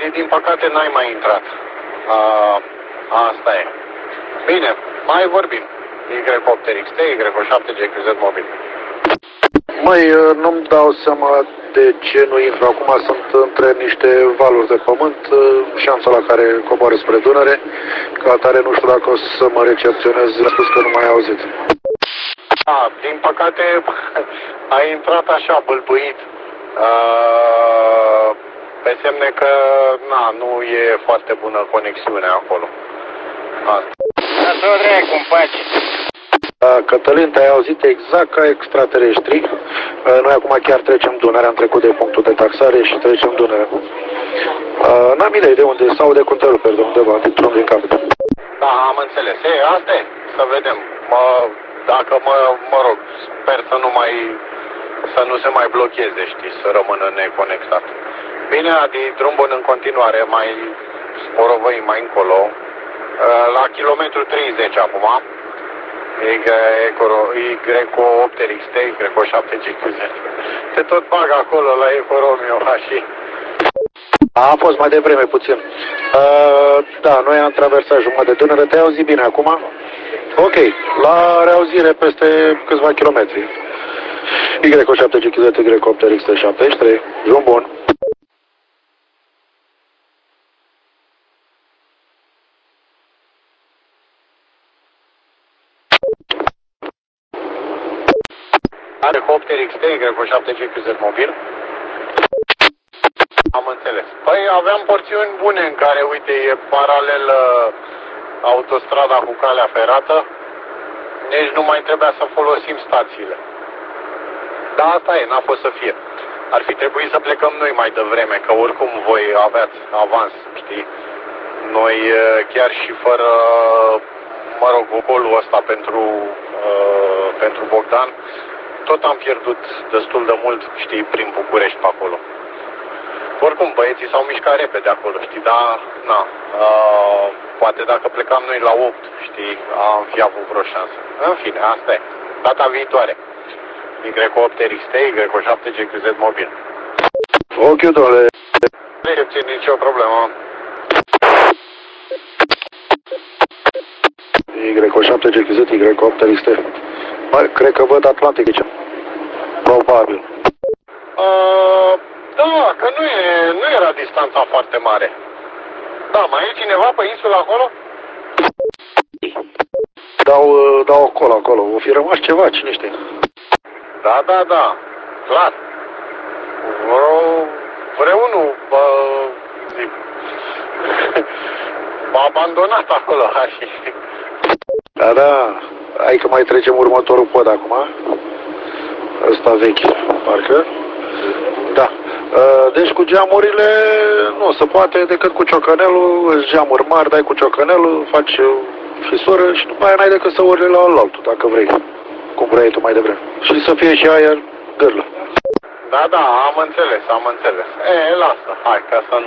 Adi, din păcate n-ai mai intrat. Asta e. Bine, mai vorbim. Y8XT, Y7GQZ mobil. Măi, nu-mi dau seama de ce nu intru acum, sunt între niște valuri de pământ, șansa la care coboară spre Dunăre, ca atare nu știu dacă o să mă recepționez, a spus că nu mai auzit. Din păcate ai intrat așa bâlbâit, pe semne că nu e foarte bună conexiunea acolo. Asta o cum faci? Cătălin, te-ai auzit exact ca extraterestri. Noi acum chiar trecem Dunărea, am trecut de punctul de taxare și trecem Dunărea. N-am idee de unde, sau de Cunteluper, de undeva, dintr-un din cap. Da, am înțeles. Asta e, să vedem. Dacă mă rog, sper să nu se mai blocheze, știi, să rămână neconectat. Bine, Adi, drum bun în continuare, mai sporovăi mai încolo, la kilometru 30 acum, Y8RXT, Y7GQZ. Te tot bag acolo la Eco Romeo și... A fost mai devreme puțin. Da, noi am traversat jumătate de Dunăre, te-ai auzit bine acum? Ok, la reauzire peste câțiva kilometri. Y7GQZ, Y8RXT73, drum bun. Y8RXT, Y7GQZ mobil. Am înțeles. Păi aveam porțiuni bune în care, uite, e paralel autostrada cu calea ferată. Deci nu mai trebuia să folosim stațiile. Da, asta e, n-a fost să fie. Ar fi trebuit să plecăm noi mai devreme, că oricum voi aveați avans, știi? Noi chiar și fără, mă rog, golul ăsta pentru Bogdan, tot am pierdut destul de mult, știi, prin București pe acolo. Oricum, băieții s-au mișcat repede acolo, știi, dar, poate dacă plecam noi la 8, știi, am fi avut vreo șansă. În fine, asta e. Data viitoare. Y8RXT, Y7GQZ mobil. Ok, domnule. Recepție, nicio problemă. Y7GQZ, Y8RXT. Cred că văd Atlantic aici. Probabil. Da, că nu era distanța foarte mare. Da, mai e cineva pe insulă acolo? Dau acolo. O fi rămas ceva, cine știe? Da, clar. Vreunul m-a abandonat acolo. Da, hai că mai trecem următorul pod acum. Ăsta vechi, parcă. Da. Deci cu geamurile nu se poate decât cu ciocanelul, îți geamuri mari, dai cu ciocanelul, faci fisură și după aia n-ai decât să urli la altul, dacă vrei, cum vrei tu mai devreme. Și să fie și aer gârlă. Da, am înțeles. Lasă, hai, ca să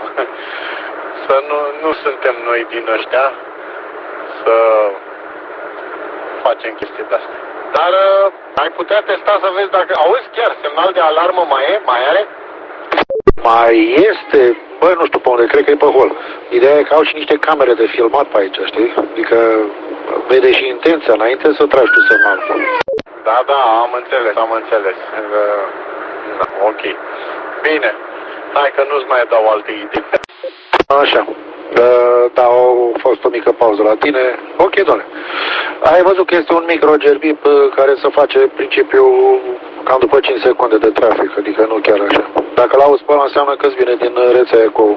nu suntem noi din ăștia să facem chestii de-astea. Dar ai putea testa să vezi dacă... Auzi, chiar, semnal de alarmă mai are? Mai este, băi, nu știu pe unde, cred că e pe hol. Ideea e că au și niște camere de filmat pe aici, știi? Adică vede și intenția înainte să tragi tu semnalul. Da, am înțeles. Da, ok. Bine. Hai că nu-ți mai dau alte idei. Așa. Da, a fost o mică pauză la tine. Ok, doamne. Ai văzut că este un mic Roger Bip care se face principiul cam după 5 secunde de trafic, adică nu chiar așa. Dacă l-auzi pe ăla înseamnă că îți vine din rețea Eco.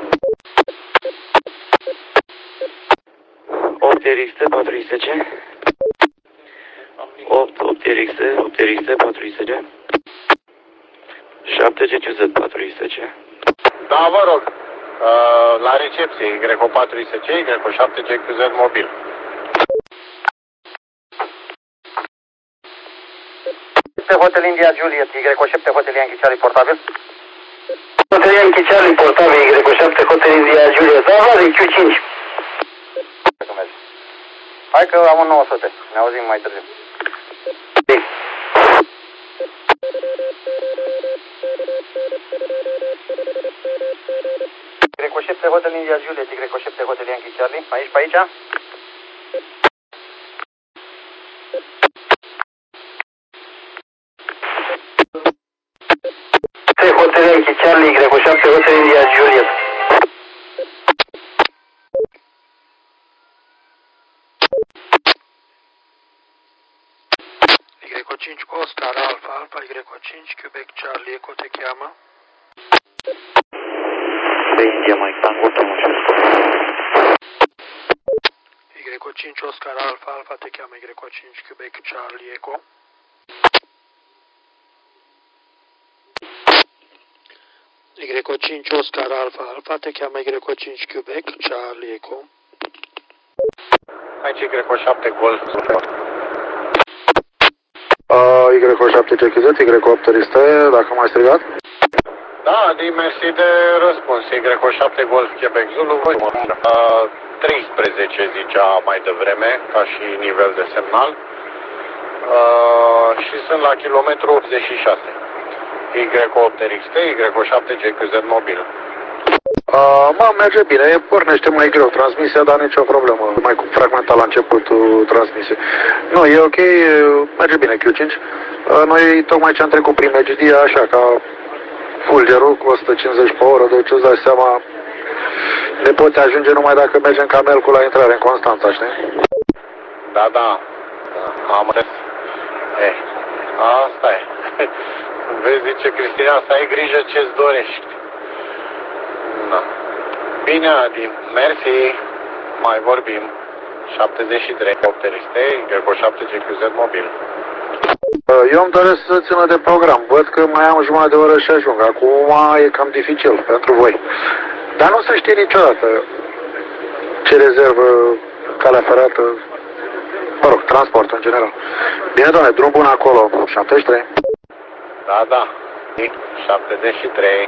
8RXT 410. 8RXT 410. 7GQZ 410. Da, vă rog. La recepție, Y410, Y7GQZ mobil. Hotel India Juliet, Y7 Hotel Yankee Charlie portabil. Hotel Yankee Charlie portabil, Y7 Hotel India Juliet. Da, Vlad, Q5. Hai că am un 900, ne auzim mai târziu. 7 Hotel India Juliet, Y7 Hotel Yankee Charlie. Aici, pe aici? Hotel Yankee Charlie, Y7 Hotel India Juliet. Y5 Oscar Alfa Alfa, Y5 Quebec Charlie, Eco te cheamă. India Mike Tango, Tomușescu. Y5 Oscar Alfa Alfa te cheamă, Y5 Quebec Charlie, Eco. Y5 Oscar Alfa Alfa te cheamă, Y5 Quebec Charlie, Eco. Aici Y7 Golf. Y7 CHZ, Y8 Riste, dacă m-ai strigat? Da, din mersi de răspuns. Y7 Golf Quebec Zulu, 13 zicea mai devreme, ca și nivel de semnal. Și sunt la kilometru 86. Y8 RXT, Y7 GQZ mobil. Merge bine, pornește mai greu transmisia, dar nicio problemă, mai fragmentat la începutul transmisiei. Nu, e ok, merge bine Q5. Noi tocmai ce am trecut prin Megidia, așa, ca fulgerul cu 150 pe oră, deci îți dai seama, ne poți ajunge numai dacă mergem camelcul la intrare în Constanța, știi? Da, am înțeles. Asta e. Vezi, zice Cristina, să ai grijă ce-ți dorești. Da. Bine, Adi, mersi, mai vorbim. 73, 8 RST, Y7 GQZ mobil. Eu îmi doresc să țină de program. Văd că mai am jumătate de oră și ajung. Acum e cam dificil pentru voi. Dar nu se știe niciodată ce rezervă calea ferată, mă rog, transport în general. Bine, doamne, drum bun acolo. 73. Da. 73.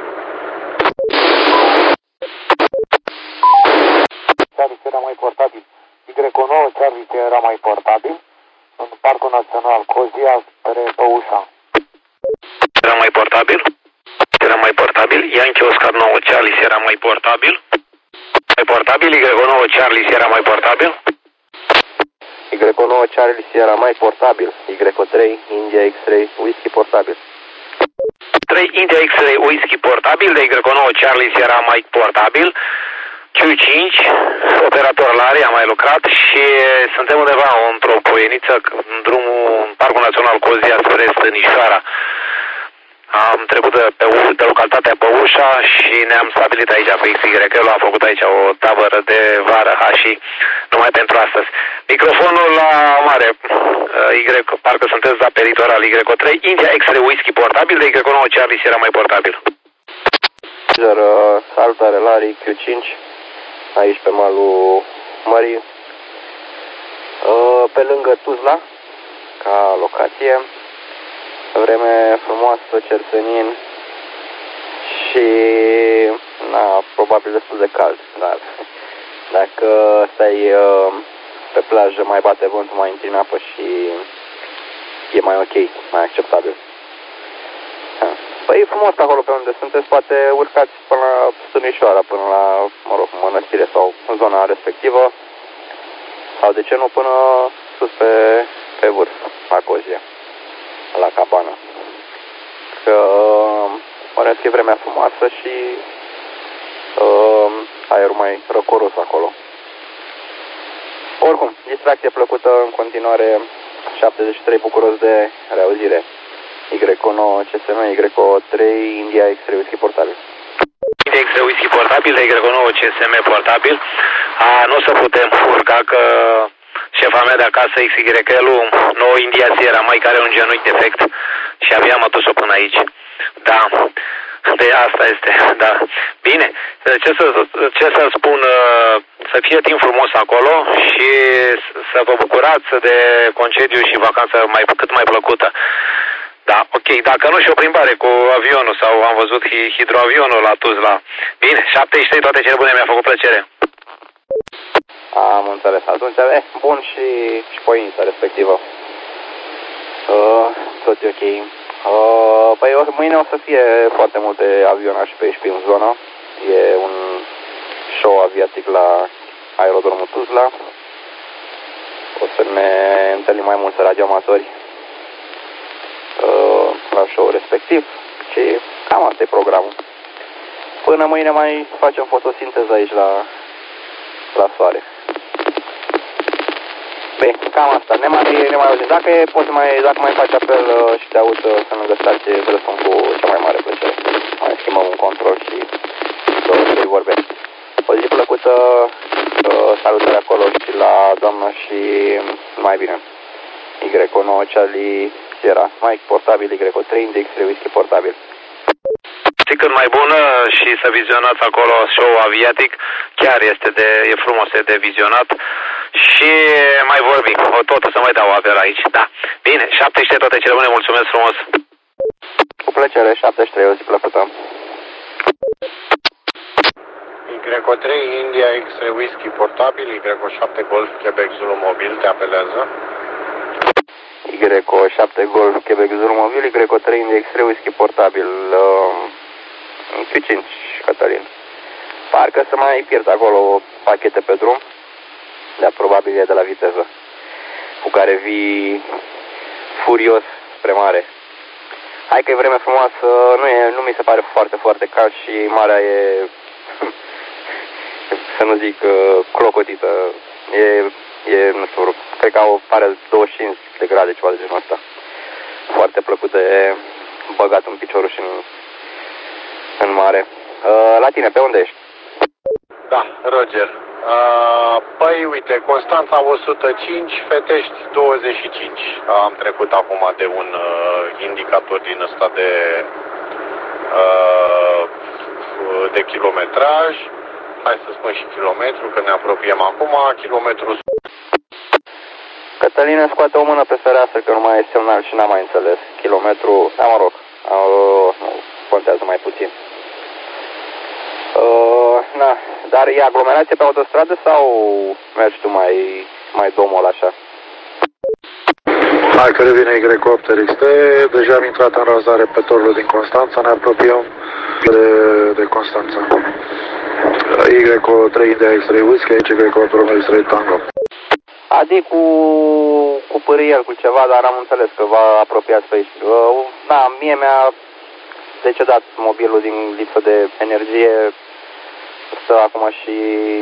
Serviciul era mai portabil. Y9 serviciul era mai portabil. În Parcul Național Cozia spre Păușa. Era mai portabil? Era mai portabil? Yankee Oscar 9 Charlie era mai portabil? Mai portabil? Y9 Charlie era mai portabil? Y9 Charlie era mai portabil. Y3 India X-Ray Whisky portabil. 3 India X-Ray Whisky portabil, de Y9 Charlie era mai portabil. Q5, operator la are, am mai lucrat și suntem undeva într-o poieniță în drumul în Parcul Național Cozia spre Stănișoara. Am trecut de localitatea Păușa și ne-am stabilit aici pe XY. Am făcut aici o tabără de vară și numai pentru astăzi. Microfonul la mare, parcă sunteți la peritoral Y3, India X-Ray Whisky portabil, de Y9 Charlie era mai portabil. Salutare Larry Q5, aici pe malul mării, pe lângă Tuzla, ca locație. Vreme frumoasă, cersenin și probabil destul de cald, dar dacă stai pe plajă mai bate vântul, mai intri în apă și e mai ok, mai acceptabil. Păi e frumos acolo pe unde sunteți, poate urcați până la Stănișoara, până la, mănăstire sau în zona respectivă, sau de ce nu până sus pe vârf, la Cozia, la cabană. Că pare că e vremea frumoasă și aerul mai răcoros acolo. Oricum, distracție plăcută în continuare, 73 bucuros de reauzire. Y9 CSM, Y3 India X-Ray Whisky portabil. India X-Ray Whisky portabil, de Y9 CSM portabil. Nu o să putem urca că șefa mea de acasă, XY-ul, 9 India Sierra mai care un genunchi defect și abia am adus-o până aici. Da, de asta este, da. Bine, ce să spun, să fie timp frumos acolo și să vă bucurați de concediu și vacanță cât mai plăcută. Da, ok, dacă nu și o plimbare cu avionul sau am văzut hidroavionul la Tuzla. Bine, 73, toate cele bune, mi-a făcut plăcere. Am înțeles. Atunci, bun și poinica respectivă. Tot e ok. Păi mâine o să fie foarte multe avionașe pe aici, pe în zonă. E un aviatic la aerodromul Tuzla. O să ne întâlnim mai mulți radioamatori la show respectiv și cam asta e programul. Până mâine mai facem fotosinteză aici la soare. Bine, cam asta. Ne mai auzim. Dacă mai faci apel și te aud să lângă stație, îți răspund cu cea mai mare plăcere. Mai schimbăm un control și să-i vorbesc. O zi plăcută, salutare acolo și la doamnă și mai bine. Y9 Charlie Sierra Mike portabil, Y3 Index Whisky portabil. Și cât mai bună și să vizionați acolo show aviatic, chiar e frumos de vizionat și mai vorbim, tot o să mai dau apel aici, da. Bine, 73 toate cele bune, mulțumesc frumos. Cu plăcere, 73, o zi plăcută. Y3 India X-Ray Whisky portabil, Y7 Golf Quebec Zulu mobil, te apelează. Y7 Golf Quebec Zulu mobil, Y3 India X-Ray Whisky portabil. Q5, Cătălin. Parcă să mai pierd acolo pachete pe drum, dar probabil e de la viteză, cu care vii furios spre mare. Hai că e vreme frumoasă, nu mi se pare foarte, foarte cald și marea e, să nu zic, clocotită. Nu știu, cred că pare 25 de grade, ceva de genul ăsta. Foarte plăcut de băgat în piciorul și în mare. La tine, pe unde ești? Da, Roger. Păi, uite, Constanța 105, Fetești 25. Am trecut acum de un indicator din ăsta de kilometraj. Hai să spun și kilometru, că ne apropiem acum. Kilometru. Cătălina scoate o mână pe fereastră, că nu mai e semnal și n-am mai înțeles. Kilometru, da, mă rog, nu contează mai puțin. Dar e aglomerație pe autostradă sau mergi tu mai domol așa? Hai că revine Y8 XT, deja am intrat în razare pe torul din Constanța, ne apropiem de Constanța. Y3 India X-Ray Whisky, aici Y8 Romeo X-Ray Tango. Adi cu pâriel, cu ceva, dar am înțeles că vă apropiați pe aici. Mie mi-a decedat mobilul din lipsă de energie, stă acum și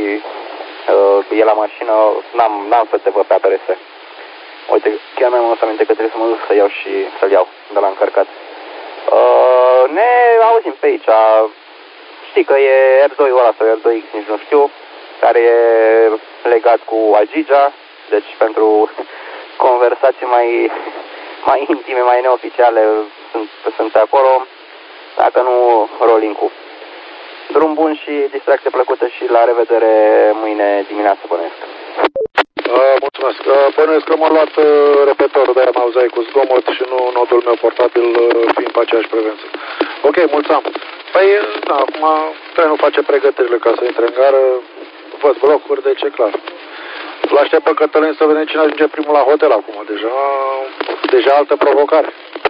e la mașină, n-am să te văd pe APRS. Uite, chiar mi-am adus aminte că trebuie să mă duc să iau și să-l iau de la încărcat. Ne auzim pe aici. Știi că e R2-ul ăla sau R2X, nici nu știu, care e legat cu Agigea, deci pentru conversații mai intime, mai neoficiale sunt pe acolo, dacă nu rolling-ul. Drum bun și distracție plăcută și la revedere mâine dimineață, bănuiesc. Mulțumesc. Bănuiesc că m-a luat repetorul, de-aia m-auzeai cu zgomot și nu nodul meu portabil fiind pe aceeași frecvență. Ok, mulțumim. Păi, da, acum trenul face pregătirile ca să intre în gară, văd blocuri, deci e clar. L-aștept pe Cătălin să vedem cine ajunge primul la hotel acum, deja altă provocare.